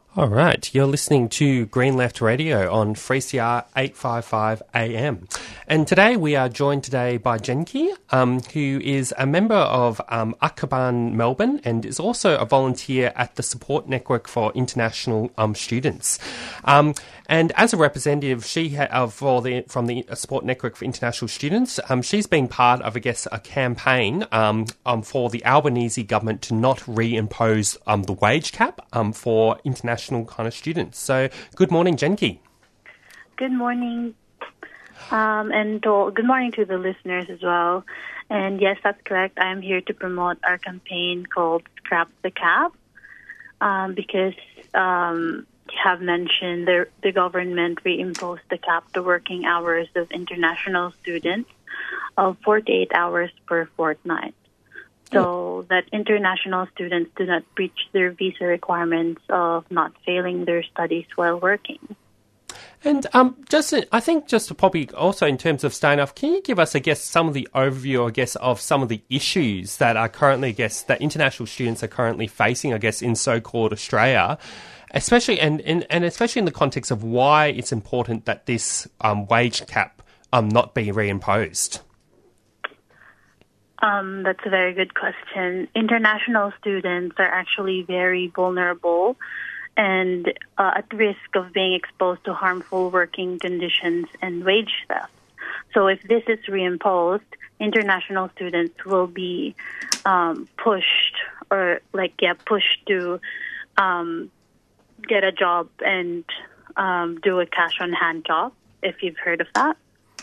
All right, you're listening to Green Left Radio on 3CR 855 AM. And today we are joined today by Jenki, who is a member of Akaban Melbourne and is also a volunteer at the Support Network for International Students. And as a representative from the Support Network for International Students, she's been part of, a campaign for the Albanese government to not reimpose the wage cap for international kind of students. So, good morning, Jenki. Good morning, and good morning to the listeners as well. And yes, that's correct. I am here to promote our campaign called Scrap the Cap, because you have mentioned the government reimposed the cap to working hours of international students of 48 hours per fortnight, so that international students do not breach their visa requirements of not failing their studies while working. And I think just probably also in terms of starting off, can you give us, some of the overview, of some of the issues that are currently, that international students are currently facing, in so-called Australia, especially and especially in the context of why it's important that this wage cap not be reimposed? That's a very good question. International students are actually very vulnerable and at risk of being exposed to harmful working conditions and wage theft. So if this is reimposed, international students will be pushed to get a job and do a cash-on-hand job, if you've heard of that.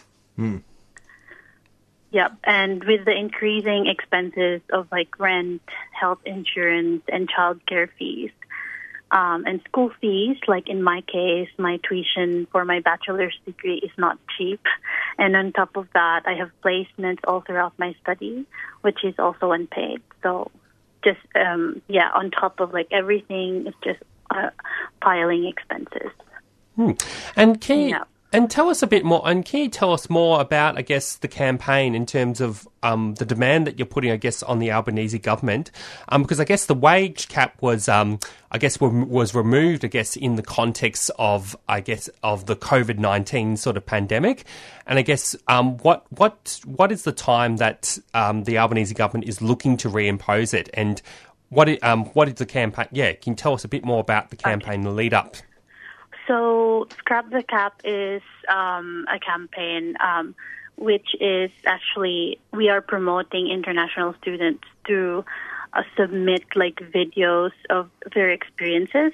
Yep, and with the increasing expenses of rent, health insurance, and childcare fees, and school fees, in my case, my tuition for my bachelor's degree is not cheap. And on top of that, I have placements all throughout my study, which is also unpaid. So just, on top of everything, it's just piling expenses. And can you... And tell us a bit more, and can you tell us more about, the campaign in terms of the demand that you're putting, on the Albanese government? Because the wage cap was, was removed, in the context of, of the COVID-19 sort of pandemic. And what is the time that the Albanese government is looking to reimpose it? And what is the campaign? Yeah, can you tell us a bit more about the campaign, the lead up? So, Scrap the Cap is a campaign which is actually, we are promoting international students to submit videos of their experiences.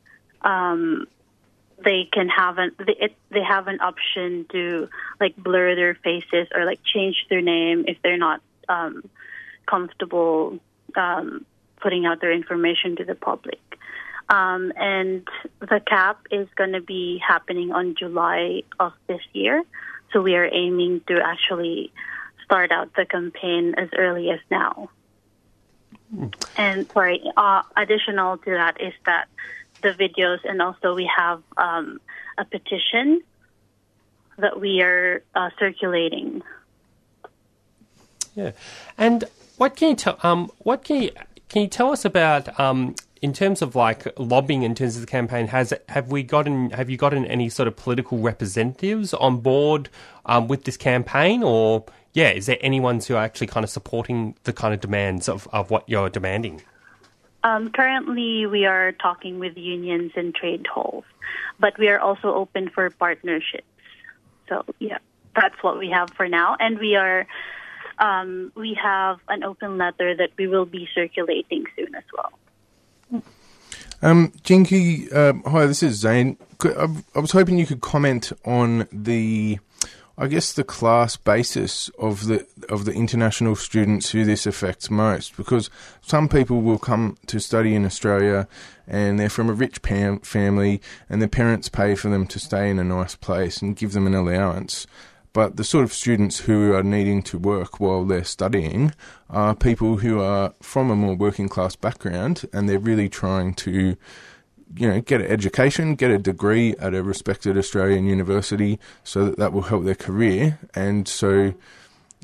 They can have they have an option to blur their faces or change their name if they're not comfortable putting out their information to the public. And the cap is going to be happening on July of this year. So we are aiming to actually start out the campaign as early as now. And additional to that is that the videos, and also we have a petition that we are circulating. Yeah. And what can you tell us about in terms of lobbying, in terms of the campaign? Have you gotten any sort of political representatives on board with this campaign, or is there anyone who are actually kind of supporting the kind of demands of what you're demanding? Currently, we are talking with unions and trade halls, but we are also open for partnerships. So that's what we have for now, and we are. We have an open letter that we will be circulating soon as well. Jenki, hi, this is Zane. I was hoping you could comment on the class basis of the international students who this affects most, because some people will come to study in Australia and they're from a rich family and their parents pay for them to stay in a nice place and give them an allowance. But the sort of students who are needing to work while they're studying are people who are from a more working class background, and they're really trying to, get an education, get a degree at a respected Australian university so that will help their career. And so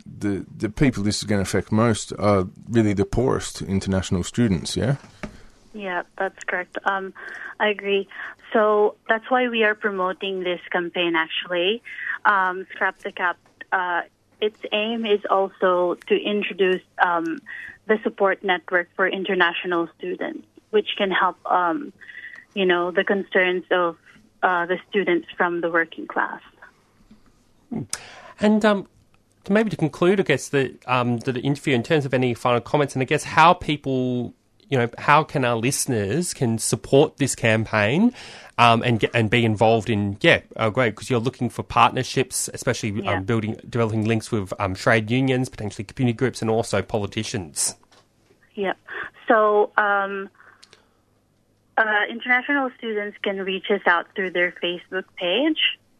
the people this is going to affect most are really the poorest international students, yeah? Yeah, that's correct. I agree. So that's why we are promoting this campaign, actually. Scrap the Cap, its aim is also to introduce the support network for international students, which can help, the concerns of the students from the working class. And maybe to conclude, I guess, the interview in terms of any final comments, and I guess how people, how can our listeners can support this campaign and be involved in, great, because you're looking for partnerships, especially developing links with trade unions, potentially community groups, and also politicians. Yep. So international students can reach us out through their Facebook page.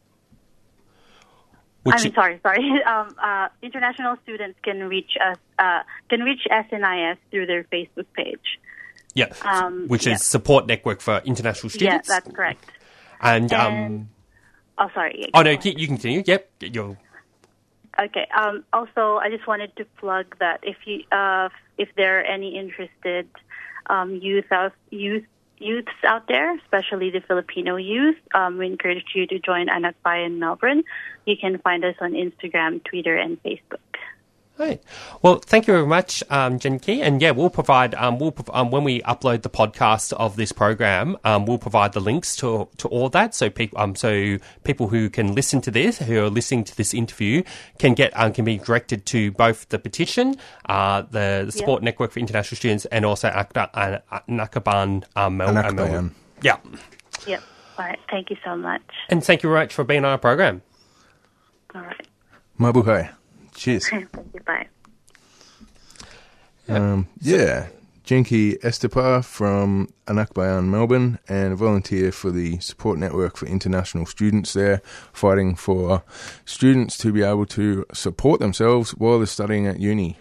International students can reach us, can reach SNIS through their Facebook page. Yeah, which is Support Network for International Students. Yeah, that's correct. And sorry. Oh no, you continue. Yep, Okay. Also, I just wanted to plug that if there are any interested youths out there, especially the Filipino youth, we encourage you to join Anak Bayan Melbourne. You can find us on Instagram, Twitter, and Facebook. Right. Well, thank you very much, Jen Key. And we'll provide, when we upload the podcast of this program, we'll provide the links to all that. So people who can listen to this, who are listening to this interview, can be directed to both the petition, the Support Network for International Students, and also Nakaban Melbourne. Yeah. Yep. All right. Thank you so much. And thank you very much for being on our program. All right. Mabuhay. Cheers. Thank you. Bye. Jenki Estepar from Anak Bayan Melbourne, and a volunteer for the Support Network for International Students there, fighting for students to be able to support themselves while they're studying at uni.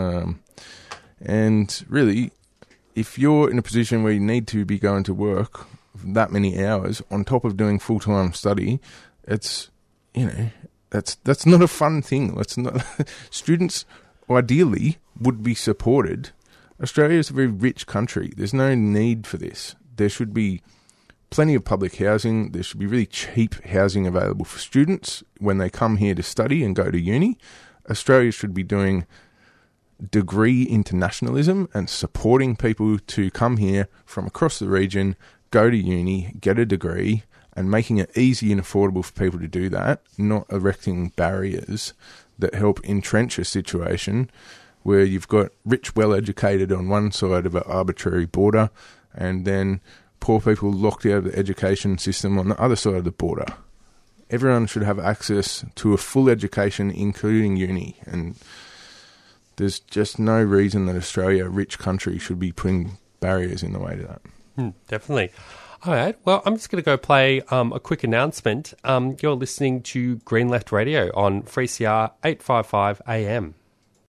And really, if you're in a position where you need to be going to work that many hours on top of doing full-time study, it's, that's not a fun thing. Students ideally would be supported. Australia is a very rich country. There's no need for this. There should be plenty of public housing. There should be really cheap housing available for students when they come here to study and go to uni. Australia should be doing degree internationalism and supporting people to come here from across the region, go to uni, get a degree, and making it easy and affordable for people to do that, not erecting barriers that help entrench a situation where you've got rich, well-educated on one side of an arbitrary border and then poor people locked out of the education system on the other side of the border. Everyone should have access to a full education, including uni, and there's just no reason that Australia, a rich country, should be putting barriers in the way to that. Definitely. All right. Well, I'm just going to go play a quick announcement. You're listening to Green Left Radio on 3CR 855 AM.